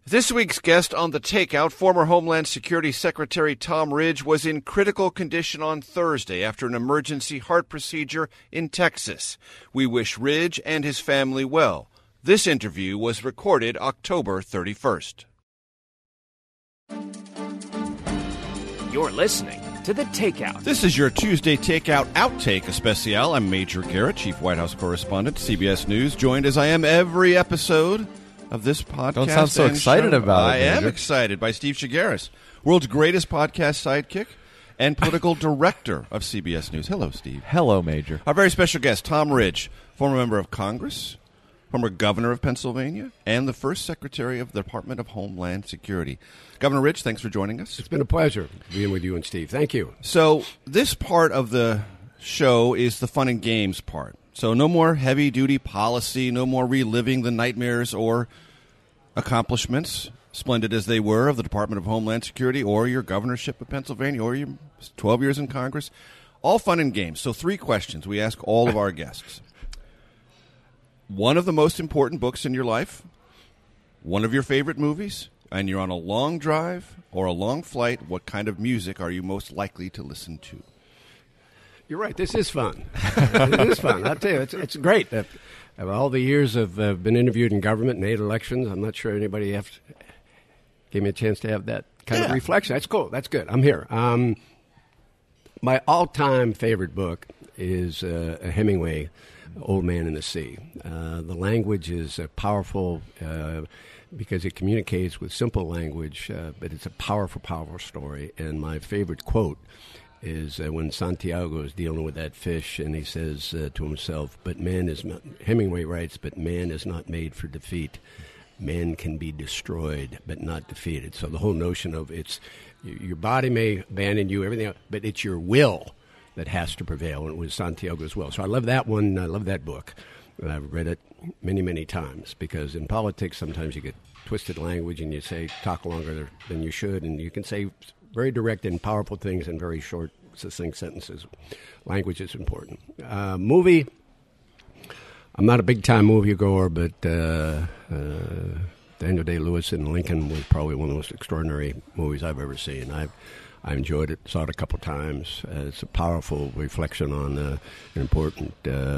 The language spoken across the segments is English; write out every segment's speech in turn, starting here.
This week's guest on The Takeout, former Homeland Security Secretary Tom Ridge, was in critical condition on Thursday after an emergency heart procedure in Texas. We wish Ridge and his family well. This interview was recorded October 31st. You're listening to The Takeout. This is your Tuesday Takeout Outtake Especial. I'm Major Garrett, Chief White House Correspondent, CBS News, joined as I am every episode of this podcast. Don't sound so excited about it, I am Major. excited by Steve Shigaris, world's greatest podcast sidekick and political director of CBS News. Hello, Steve. Hello, Major. Our very special guest, Tom Ridge, former member of Congress, former governor of Pennsylvania, and the first secretary of the Department of Homeland Security. Governor Ridge, thanks for joining us. It's been a pleasure being with you and Steve. Thank you. So this part of the show is the fun and games part. So no more heavy-duty policy, no more reliving the nightmares or accomplishments, splendid as they were, of the Department of Homeland Security or your governorship of Pennsylvania or your 12 years in Congress. All fun and games. So 3 questions we ask all of our guests. One of the most important books in your life, one of your favorite movies, and you're on a long drive or a long flight, what kind of music are you most likely to listen to? You're right. This is fun. It is fun. I'll tell you, it's great. Of all the years I've been interviewed in government and 8 elections, I'm not sure anybody gave me a chance to have that kind of reflection. That's cool. That's good. I'm here. My all-time favorite book is a Hemingway, Old Man and the Sea. The language is powerful because it communicates with simple language, but it's a powerful, powerful story. And my favorite quote is when Santiago is dealing with that fish and he says to himself, but man is not, Hemingway writes, but man is not made for defeat. Man can be destroyed, but not defeated. So the whole notion of your body may abandon you, everything else, but it's your will that has to prevail, and it was Santiago's will. So I love that one. I love that book. I've read it many, many times because in politics sometimes you get twisted language and you talk longer than you should, and you can say very direct and powerful things in very short, succinct sentences. Language is important. Movie, I'm not a big-time moviegoer, but Daniel Day-Lewis in Lincoln was probably one of the most extraordinary movies I've ever seen. I enjoyed it, saw it a couple times. It's a powerful reflection on an important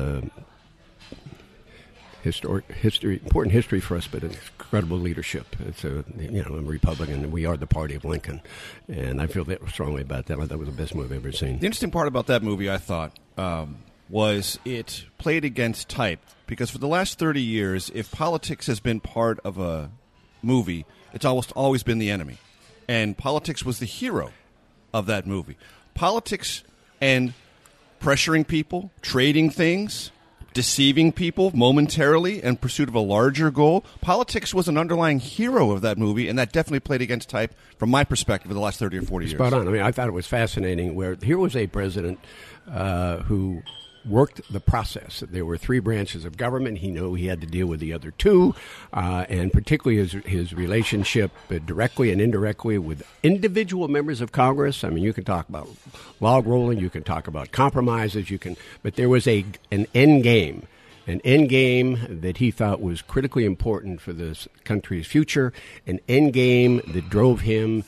important history for us, but incredible leadership. It's I'm a Republican, and we are the party of Lincoln, and I feel that strongly about that. I thought it was the best movie I've ever seen. The interesting part about that movie, I thought, was it played against type, because for the last 30 years, if politics has been part of a movie, it's almost always been the enemy, and politics was the hero of that movie. Politics and pressuring people, trading things, deceiving people momentarily in pursuit of a larger goal. Politics was an underlying hero of that movie, and that definitely played against type from my perspective of the last 30 or 40 years. Spot on. I mean, I thought it was fascinating where here was a president who worked the process. There were 3 branches of government. He knew he had to deal with the other 2, and particularly his relationship directly and indirectly with individual members of Congress. I mean, you can talk about log rolling, you can talk about compromises, but there was an end game. An end game that he thought was critically important for this country's future, an end game that drove him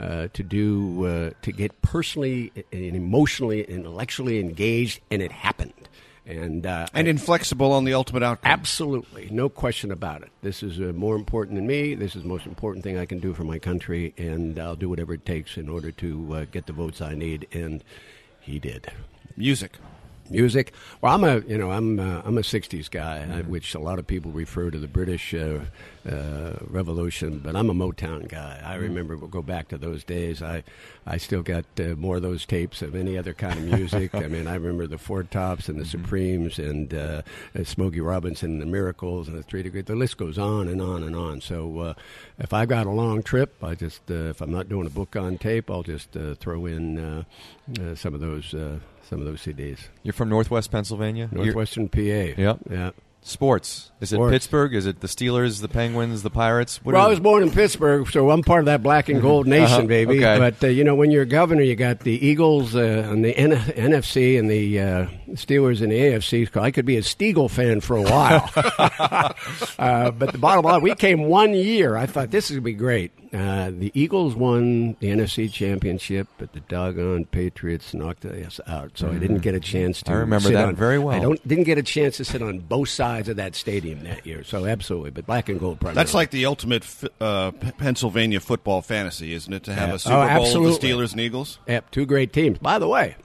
to get personally and emotionally and intellectually engaged, and it happened. And inflexible on the ultimate outcome. Absolutely. No question about it. This is more important than me. This is the most important thing I can do for my country, and I'll do whatever it takes in order to get the votes I need, and he did. Music. Well, I'm a 60s guy, which a lot of people refer to the British Revolution, but I'm a Motown guy. I remember, we'll go back to those days. I still got more of those tapes of any other kind of music. I mean, I remember the Four Tops and the Supremes and Smokey Robinson and the Miracles and the Three Degrees. The list goes on and on and on. So if I've got a long trip, I just if I'm not doing a book on tape, I'll just throw in some of those CDs. You're from Northwest Pennsylvania? Northwestern PA. Yep. Yeah. Sports. Is it Pittsburgh? Is it the Steelers, the Penguins, the Pirates? I was born in Pittsburgh, so I'm part of that black and gold nation, baby. Okay. But, when you're governor, you got the Eagles on the NFC and the Steelers in the AFC. So I could be a Steagle fan for a while. But the bottom line, we came 1 year. I thought this would be great. The Eagles won the NFC championship, but the doggone Patriots knocked us out. So I didn't get a chance to. I remember that very well. Didn't get a chance to sit on both sides of that stadium that year. So absolutely, but black and gold primarily. That's like the ultimate Pennsylvania football fantasy, isn't it? To have a Super Bowl of the Steelers and Eagles. Yep, two great teams. By the way,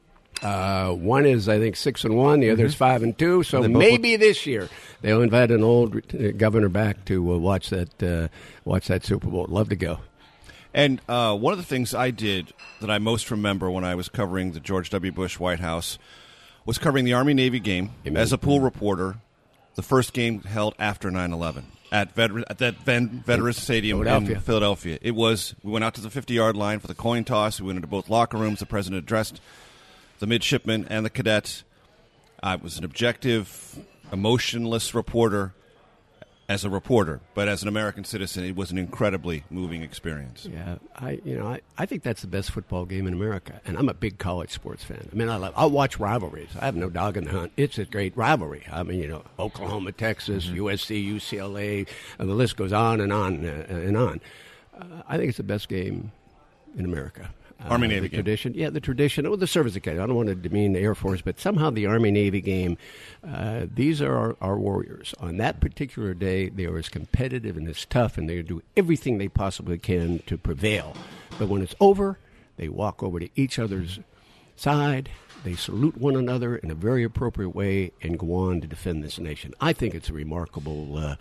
one is I think 6-1, the other is 5-2. So maybe this year they'll invite an old governor back to watch that Super Bowl. Love to go. And one of the things I did that I most remember when I was covering the George W. Bush White House was covering the Army-Navy game as a pool reporter. The first game held after 9/11 at that Veterans Stadium in Philadelphia. We went out to the 50-yard line for the coin toss. We went into both locker rooms. The president addressed the midshipmen and the cadets. I was an objective, emotionless reporter as a reporter, but as an American citizen, it was an incredibly moving experience. Yeah, I think that's the best football game in America, and I'm a big college sports fan. I mean, I'll watch rivalries. I have no dog in the hunt. It's a great rivalry. I mean, Oklahoma, Texas, USC, UCLA, and the list goes on and on and on. I think it's the best game in America. Army-Navy game. Tradition. Yeah, the tradition. The service academy. I don't want to demean the Air Force, but somehow the Army-Navy game, these are our warriors. On that particular day, they are as competitive and as tough, and they do everything they possibly can to prevail. But when it's over, they walk over to each other's side, they salute one another in a very appropriate way, and go on to defend this nation. I think it's a remarkable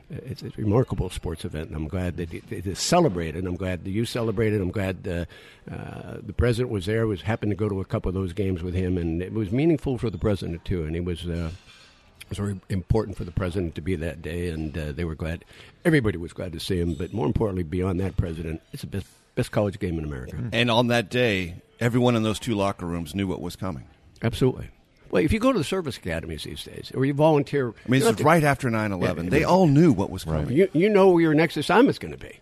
sports event, and I'm glad that it is celebrated. I'm glad that you celebrated. I'm glad the president was there. Happened to go to a couple of those games with him, and it was meaningful for the president too. And it was very important for the president to be that day, and they were glad. Everybody was glad to see him, but more importantly, beyond that president, it's the best college game in America. And on that day, everyone in those two locker rooms knew what was coming. Absolutely. Well, if you go to the service academies these days, or you volunteer... I mean, this was right after 9/11. Yeah, they all knew what was coming. Right. You know where your next assignment's going to be.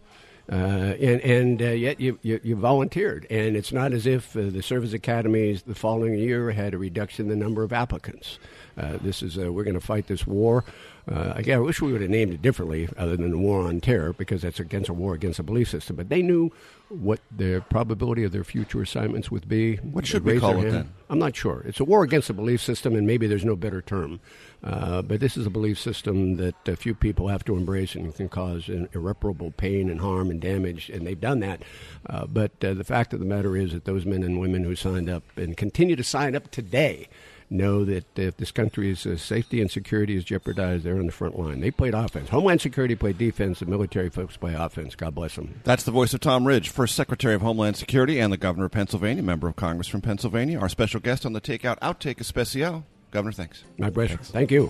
And yet you volunteered. And it's not as if the service academies the following year had a reduction in the number of applicants. This is we're going to fight this war. I wish we would have named it differently other than the War on Terror, because that's against a war against a belief system. But they knew what the probability of their future assignments would be. What should we call it then? I'm not sure. It's a war against a belief system, and maybe there's no better term. But this is a belief system that a few people have to embrace and can cause irreparable pain and harm and damage, and they've done that. But the fact of the matter is that those men and women who signed up and continue to sign up today know that if this country's safety and security is jeopardized, they're on the front line. They played offense. Homeland Security played defense. The military folks play offense. God bless them. That's the voice of Tom Ridge, First Secretary of Homeland Security and the Governor of Pennsylvania, member of Congress from Pennsylvania. Our special guest on the Takeout Outtake Especial. Governor, thanks. My pleasure. Thank you.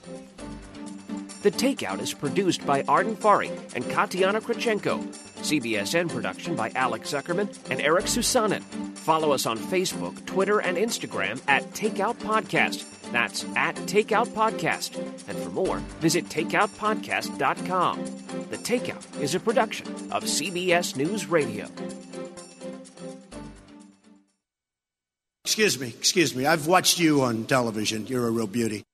The Takeout is produced by Arden Fari and Katiana Krachenko. CBSN production by Alex Zuckerman and Eric Susanen. Follow us on Facebook, Twitter, and Instagram at Takeout Podcast. That's at Takeout Podcast. And for more, visit takeoutpodcast.com. The Takeout is a production of CBS News Radio. Excuse me. I've watched you on television. You're a real beauty.